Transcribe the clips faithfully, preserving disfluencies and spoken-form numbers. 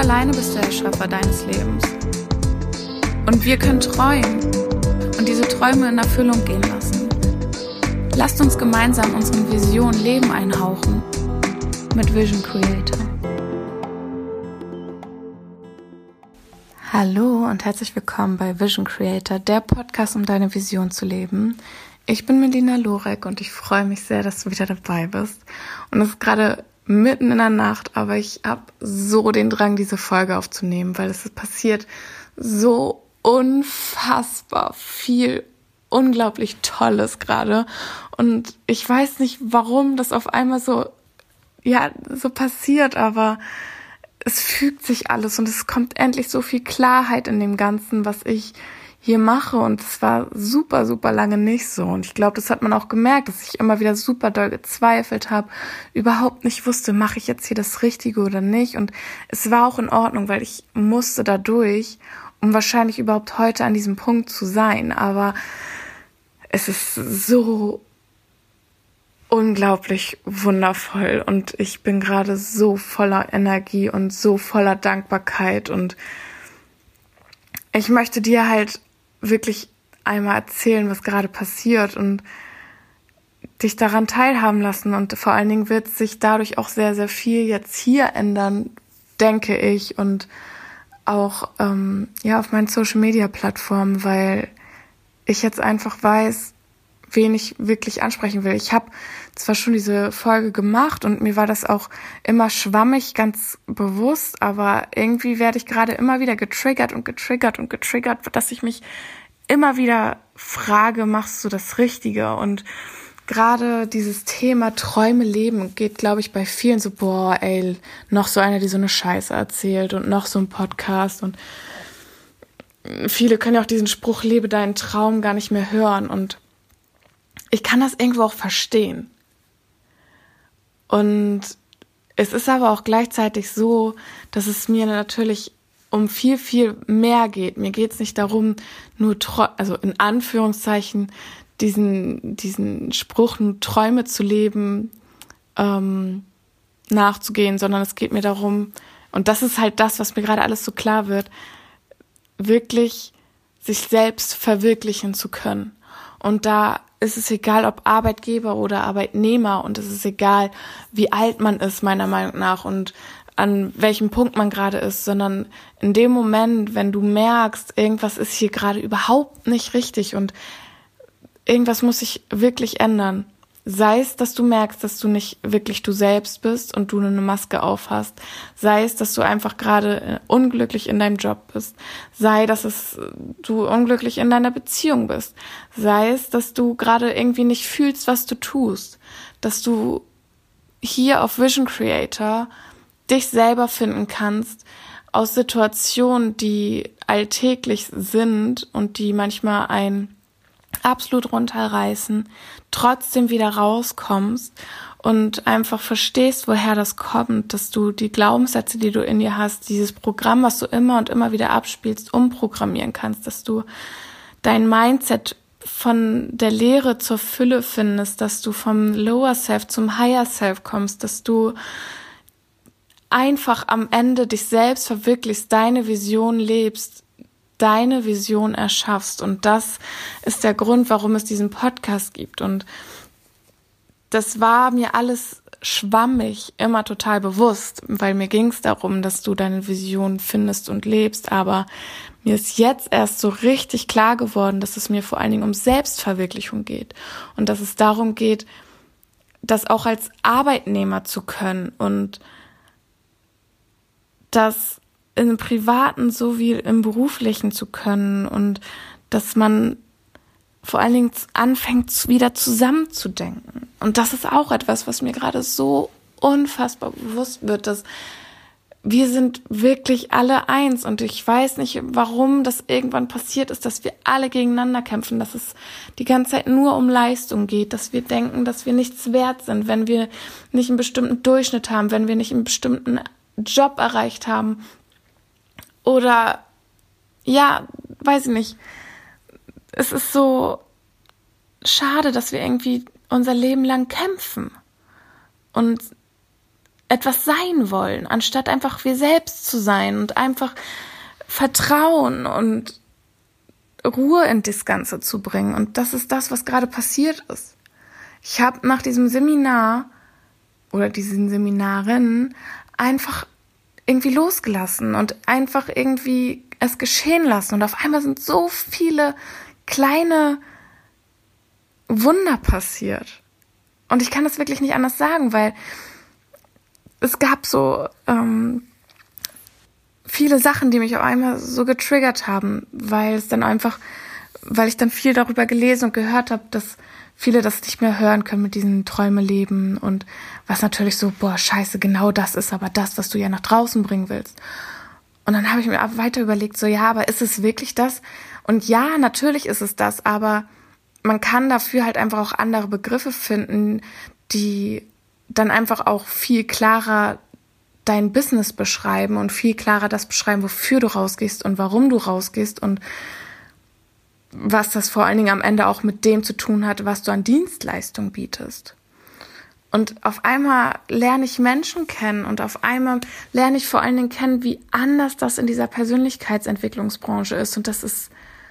alleine bist der Erschaffer deines Lebens. Und wir können träumen und diese Träume in Erfüllung gehen lassen. Lasst uns gemeinsam unseren Visionen Leben einhauchen mit Vision Creator. Hallo und herzlich willkommen bei Vision Creator, der Podcast, um deine Vision zu leben. Ich bin Melina Lorek und ich freue mich sehr, dass du wieder dabei bist. Und es ist gerade mitten in der Nacht, aber ich habe so den Drang, diese Folge aufzunehmen, weil es passiert so unfassbar viel unglaublich Tolles gerade. Und ich weiß nicht, warum das auf einmal so, ja, so passiert, aber es fügt sich alles und es kommt endlich so viel Klarheit in dem Ganzen, was ich hier mache, und es war super, super lange nicht so. Und ich glaube, das hat man auch gemerkt, dass ich immer wieder super doll gezweifelt habe, überhaupt nicht wusste, mache ich jetzt hier das Richtige oder nicht. Und es war auch in Ordnung, weil ich musste da durch, um wahrscheinlich überhaupt heute an diesem Punkt zu sein. Aber es ist so unglaublich wundervoll und ich bin gerade so voller Energie und so voller Dankbarkeit, und ich möchte dir halt wirklich einmal erzählen, was gerade passiert und dich daran teilhaben lassen, und vor allen Dingen wird sich dadurch auch sehr, sehr viel jetzt hier ändern, denke ich, und auch ähm, ja auf meinen Social-Media-Plattformen, weil ich jetzt einfach weiß, wen ich wirklich ansprechen will. Ich habe zwar schon diese Folge gemacht und mir war das auch immer schwammig, ganz bewusst, aber irgendwie werde ich gerade immer wieder getriggert und getriggert und getriggert, dass ich mich immer wieder frage, machst du das Richtige? Und gerade dieses Thema Träume leben geht, glaube ich, bei vielen so, boah, ey, noch so einer, die so eine Scheiße erzählt und noch so ein Podcast, und viele können ja auch diesen Spruch, lebe deinen Traum, gar nicht mehr hören, und ich kann das irgendwo auch verstehen. Und es ist aber auch gleichzeitig so, dass es mir natürlich um viel, viel mehr geht. Mir geht es nicht darum, nur, also in Anführungszeichen, diesen, diesen Spruch, nur Träume zu leben, ähm, nachzugehen, sondern es geht mir darum, und das ist halt das, was mir gerade alles so klar wird, wirklich sich selbst verwirklichen zu können. Und da ist es egal, ob Arbeitgeber oder Arbeitnehmer, und es ist egal, wie alt man ist, meiner Meinung nach, und an welchem Punkt man gerade ist, sondern in dem Moment, wenn du merkst, irgendwas ist hier gerade überhaupt nicht richtig und irgendwas muss sich wirklich ändern. Sei es, dass du merkst, dass du nicht wirklich du selbst bist und du nur eine Maske aufhast. Sei es, dass du einfach gerade unglücklich in deinem Job bist. Sei, dass es du unglücklich in deiner Beziehung bist. Sei es, dass du gerade irgendwie nicht fühlst, was du tust. Dass du hier auf Vision Creator dich selber finden kannst aus Situationen, die alltäglich sind und die manchmal ein absolut runterreißen, trotzdem wieder rauskommst und einfach verstehst, woher das kommt, dass du die Glaubenssätze, die du in dir hast, dieses Programm, was du immer und immer wieder abspielst, umprogrammieren kannst, dass du dein Mindset von der Leere zur Fülle findest, dass du vom Lower Self zum Higher Self kommst, dass du einfach am Ende dich selbst verwirklichst, deine Vision lebst, deine Vision erschaffst. Und das ist der Grund, warum es diesen Podcast gibt. Und das war mir alles schwammig, immer total bewusst, weil mir ging es darum, dass du deine Vision findest und lebst. Aber mir ist jetzt erst so richtig klar geworden, dass es mir vor allen Dingen um Selbstverwirklichung geht. Und dass es darum geht, das auch als Arbeitnehmer zu können und das im Privaten sowie im Beruflichen zu können, und dass man vor allen Dingen anfängt, wieder zusammenzudenken. Und das ist auch etwas, was mir gerade so unfassbar bewusst wird, dass wir sind wirklich alle eins, und ich weiß nicht, warum das irgendwann passiert ist, dass wir alle gegeneinander kämpfen, dass es die ganze Zeit nur um Leistung geht, dass wir denken, dass wir nichts wert sind, wenn wir nicht einen bestimmten Durchschnitt haben, wenn wir nicht einen bestimmten Job erreicht haben. Oder, ja, weiß ich nicht. Es ist so schade, dass wir irgendwie unser Leben lang kämpfen. Und etwas sein wollen, anstatt einfach wir selbst zu sein und einfach Vertrauen und Ruhe in das Ganze zu bringen. Und das ist das, was gerade passiert ist. Ich habe nach diesem Seminar oder diesen Seminarinnen einfach irgendwie losgelassen und einfach irgendwie es geschehen lassen. Und auf einmal sind so viele kleine Wunder passiert. Und ich kann das wirklich nicht anders sagen, weil es gab so ähm, viele Sachen, die mich auf einmal so getriggert haben, weil es dann einfach, weil ich dann viel darüber gelesen und gehört habe, dass viele das nicht mehr hören können mit diesen Träume leben und was natürlich so, boah, scheiße, genau das ist aber das, was du ja nach draußen bringen willst. Und dann habe ich mir weiter überlegt, so ja, aber ist es wirklich das? Und ja, natürlich ist es das, aber man kann dafür halt einfach auch andere Begriffe finden, die dann einfach auch viel klarer dein Business beschreiben und viel klarer das beschreiben, wofür du rausgehst und warum du rausgehst und was das vor allen Dingen am Ende auch mit dem zu tun hat, was du an Dienstleistung bietest. Und auf einmal lerne ich Menschen kennen und auf einmal lerne ich vor allen Dingen kennen, wie anders das in dieser Persönlichkeitsentwicklungsbranche ist. Und das ist,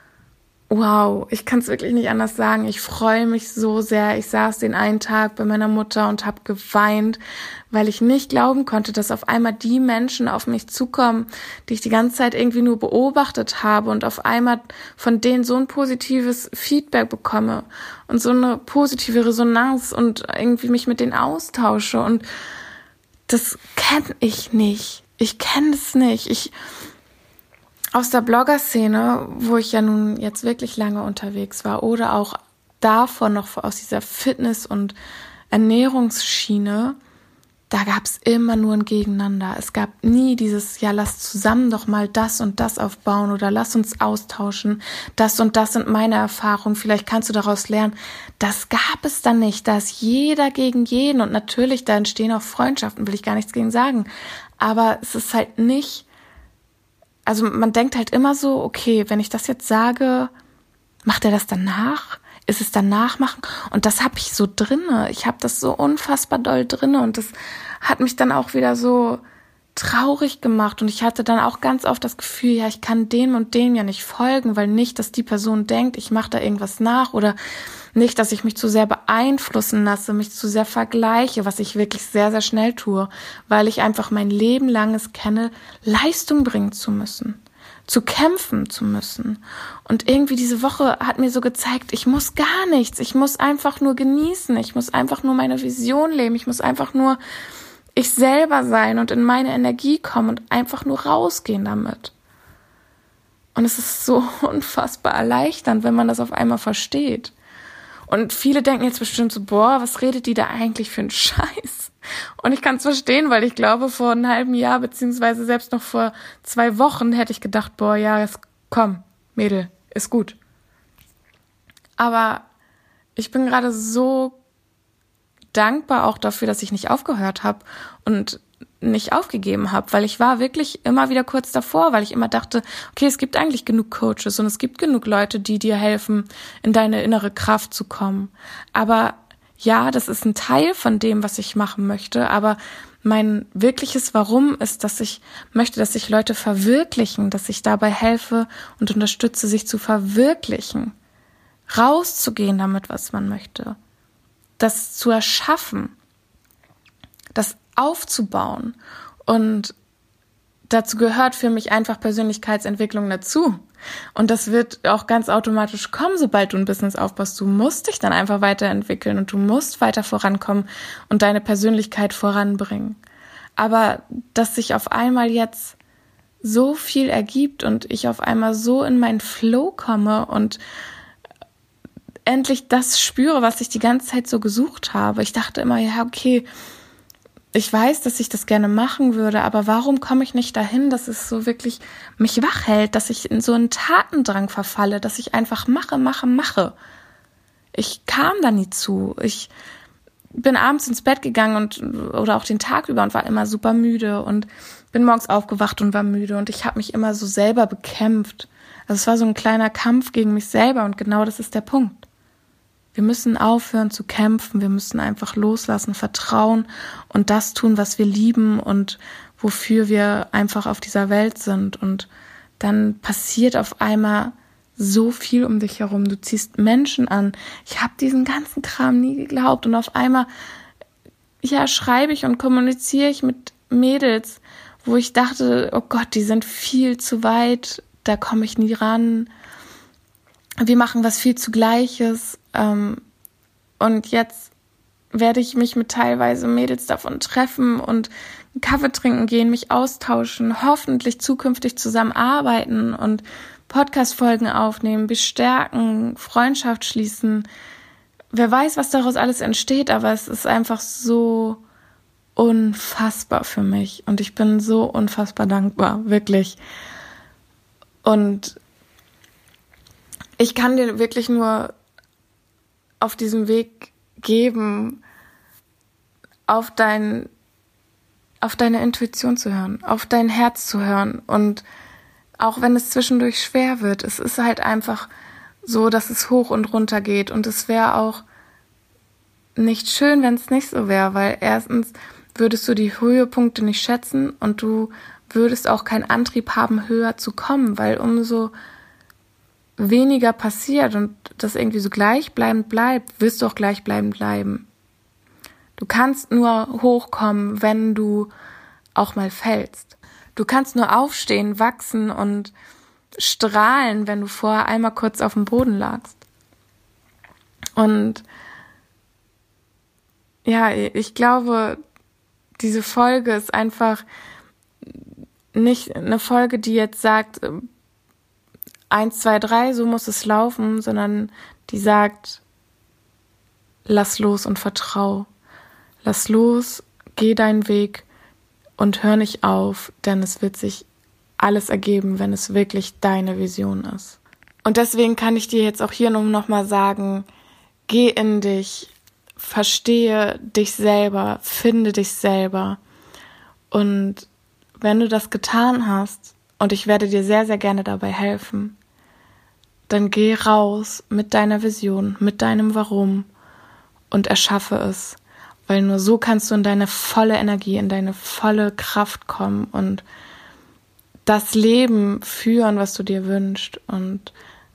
wow, ich kann es wirklich nicht anders sagen. Ich freue mich so sehr. Ich saß den einen Tag bei meiner Mutter und habe geweint, weil ich nicht glauben konnte, dass auf einmal die Menschen auf mich zukommen, die ich die ganze Zeit irgendwie nur beobachtet habe und auf einmal von denen so ein positives Feedback bekomme und so eine positive Resonanz und irgendwie mich mit denen austausche. Und das kenne ich nicht. Ich kenne es nicht. Ich Aus der Blogger-Szene, wo ich ja nun jetzt wirklich lange unterwegs war, oder auch davon noch aus dieser Fitness- und Ernährungsschiene, da gab es immer nur ein Gegeneinander. Es gab nie dieses, ja, lass zusammen doch mal das und das aufbauen oder lass uns austauschen. Das und das sind meine Erfahrungen, vielleicht kannst du daraus lernen. Das gab es dann nicht. Da ist jeder gegen jeden und natürlich, da entstehen auch Freundschaften, will ich gar nichts gegen sagen. Aber es ist halt nicht, also man denkt halt immer so, okay, wenn ich das jetzt sage, macht er das danach? Ist es danach machen? Und das habe ich so drinne. Ich habe das so unfassbar doll drinne und das hat mich dann auch wieder so traurig gemacht. Und ich hatte dann auch ganz oft das Gefühl, ja, ich kann dem und dem ja nicht folgen, weil nicht, dass die Person denkt, ich mache da irgendwas nach oder nicht, dass ich mich zu sehr beeinflussen lasse, mich zu sehr vergleiche, was ich wirklich sehr, sehr schnell tue, weil ich einfach mein Leben lang es kenne, Leistung bringen zu müssen, zu kämpfen zu müssen. Und irgendwie diese Woche hat mir so gezeigt, ich muss gar nichts, ich muss einfach nur genießen, ich muss einfach nur meine Vision leben, ich muss einfach nur ich selber sein und in meine Energie kommen und einfach nur rausgehen damit. Und es ist so unfassbar erleichternd, wenn man das auf einmal versteht. Und viele denken jetzt bestimmt so, boah, was redet die da eigentlich für einen Scheiß? Und ich kann es verstehen, weil ich glaube, vor einem halben Jahr, beziehungsweise selbst noch vor zwei Wochen, hätte ich gedacht, boah, ja, jetzt komm, Mädel, ist gut. Aber ich bin gerade so dankbar auch dafür, dass ich nicht aufgehört habe und nicht aufgegeben habe, weil ich war wirklich immer wieder kurz davor, weil ich immer dachte, okay, es gibt eigentlich genug Coaches und es gibt genug Leute, die dir helfen, in deine innere Kraft zu kommen. Aber ja, das ist ein Teil von dem, was ich machen möchte, aber mein wirkliches Warum ist, dass ich möchte, dass sich Leute verwirklichen, dass ich dabei helfe und unterstütze, sich zu verwirklichen, rauszugehen damit, was man möchte, das zu erschaffen, das aufzubauen. Und dazu gehört für mich einfach Persönlichkeitsentwicklung dazu. Und das wird auch ganz automatisch kommen, sobald du ein Business aufbaust. Du musst dich dann einfach weiterentwickeln und du musst weiter vorankommen und deine Persönlichkeit voranbringen. Aber dass sich auf einmal jetzt so viel ergibt und ich auf einmal so in meinen Flow komme und endlich das spüre, was ich die ganze Zeit so gesucht habe. Ich dachte immer, ja, okay, ich weiß, dass ich das gerne machen würde, aber warum komme ich nicht dahin, dass es so wirklich mich wach hält, dass ich in so einen Tatendrang verfalle, dass ich einfach mache, mache, mache. Ich kam da nie zu. Ich bin abends ins Bett gegangen und oder auch den Tag über und war immer super müde und bin morgens aufgewacht und war müde und ich habe mich immer so selber bekämpft. Also es war so ein kleiner Kampf gegen mich selber und genau das ist der Punkt. Wir müssen aufhören zu kämpfen, wir müssen einfach loslassen, vertrauen und das tun, was wir lieben und wofür wir einfach auf dieser Welt sind. Und dann passiert auf einmal so viel um dich herum. Du ziehst Menschen an. Ich habe diesen ganzen Kram nie geglaubt. Und auf einmal, ja, schreibe ich und kommuniziere ich mit Mädels, wo ich dachte, oh Gott, die sind viel zu weit, da komme ich nie ran. Wir machen was viel zu Gleiches. Und jetzt werde ich mich mit teilweise Mädels davon treffen und einen Kaffee trinken gehen, mich austauschen, hoffentlich zukünftig zusammenarbeiten und Podcast-Folgen aufnehmen, bestärken, Freundschaft schließen. Wer weiß, was daraus alles entsteht, aber es ist einfach so unfassbar für mich und ich bin so unfassbar dankbar, wirklich. Und ich kann dir wirklich nur auf diesem Weg geben, auf dein, auf deine Intuition zu hören, auf dein Herz zu hören und auch wenn es zwischendurch schwer wird, es ist halt einfach so, dass es hoch und runter geht und es wäre auch nicht schön, wenn es nicht so wäre, weil erstens würdest du die Höhepunkte nicht schätzen und du würdest auch keinen Antrieb haben, höher zu kommen, weil umso weniger passiert und das irgendwie so gleichbleibend bleibt, wirst du auch gleichbleibend bleiben. Du kannst nur hochkommen, wenn du auch mal fällst. Du kannst nur aufstehen, wachsen und strahlen, wenn du vorher einmal kurz auf dem Boden lagst. Und ja, ich glaube, diese Folge ist einfach nicht eine Folge, die jetzt sagt, eins, zwei, drei, so muss es laufen, sondern die sagt, lass los und vertrau. Lass los, geh deinen Weg und hör nicht auf, denn es wird sich alles ergeben, wenn es wirklich deine Vision ist. Und deswegen kann ich dir jetzt auch hier nur noch mal sagen, geh in dich, verstehe dich selber, finde dich selber. Und wenn du das getan hast, und ich werde dir sehr, sehr gerne dabei helfen, dann geh raus mit deiner Vision, mit deinem Warum und erschaffe es. Weil nur so kannst du in deine volle Energie, in deine volle Kraft kommen und das Leben führen, was du dir wünschst. Und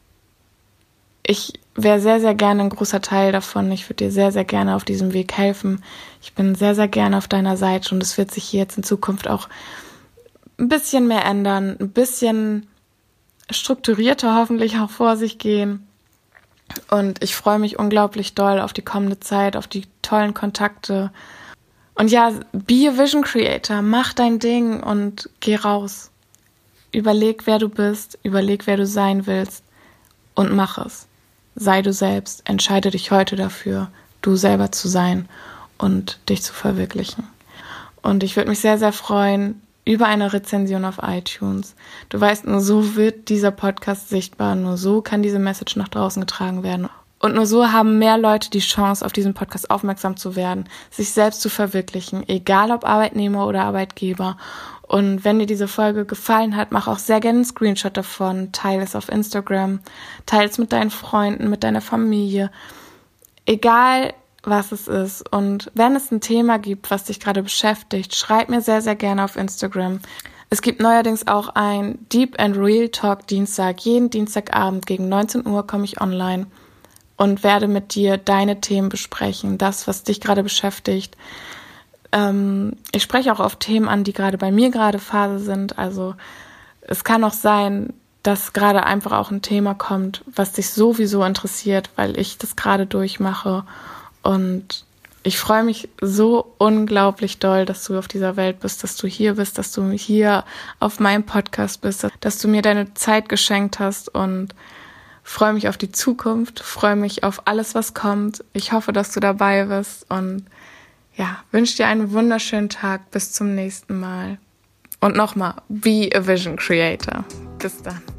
ich wäre sehr, sehr gerne ein großer Teil davon. Ich würde dir sehr, sehr gerne auf diesem Weg helfen. Ich bin sehr, sehr gerne auf deiner Seite und es wird sich hier jetzt in Zukunft auch ein bisschen mehr ändern, ein bisschen strukturierter hoffentlich auch vor sich gehen. Und ich freue mich unglaublich doll auf die kommende Zeit, auf die tollen Kontakte. Und ja, be a Vision Creator, mach dein Ding und geh raus. Überleg, wer du bist, überleg, wer du sein willst und mach es. Sei du selbst, entscheide dich heute dafür, du selber zu sein und dich zu verwirklichen. Und ich würde mich sehr, sehr freuen über eine Rezension auf iTunes. Du weißt, nur so wird dieser Podcast sichtbar, nur so kann diese Message nach draußen getragen werden. Und nur so haben mehr Leute die Chance, auf diesen Podcast aufmerksam zu werden, sich selbst zu verwirklichen, egal ob Arbeitnehmer oder Arbeitgeber. Und wenn dir diese Folge gefallen hat, mach auch sehr gerne einen Screenshot davon, teile es auf Instagram, teile es mit deinen Freunden, mit deiner Familie, egal was es ist. Und wenn es ein Thema gibt, was dich gerade beschäftigt, schreib mir sehr, sehr gerne auf Instagram. Es gibt neuerdings auch ein Deep and Real Talk Dienstag. Jeden Dienstagabend gegen neunzehn Uhr komme ich online und werde mit dir deine Themen besprechen, das, was dich gerade beschäftigt. Ähm, ich spreche auch auf Themen an, die gerade bei mir gerade Phase sind. Also es kann auch sein, dass gerade einfach auch ein Thema kommt, was dich sowieso interessiert, weil ich das gerade durchmache. Und ich freue mich so unglaublich doll, dass du auf dieser Welt bist, dass du hier bist, dass du hier auf meinem Podcast bist, dass du mir deine Zeit geschenkt hast und freue mich auf die Zukunft, freue mich auf alles, was kommt. Ich hoffe, dass du dabei bist und ja, wünsche dir einen wunderschönen Tag. Bis zum nächsten Mal. Und nochmal, be a Vision Creator. Bis dann.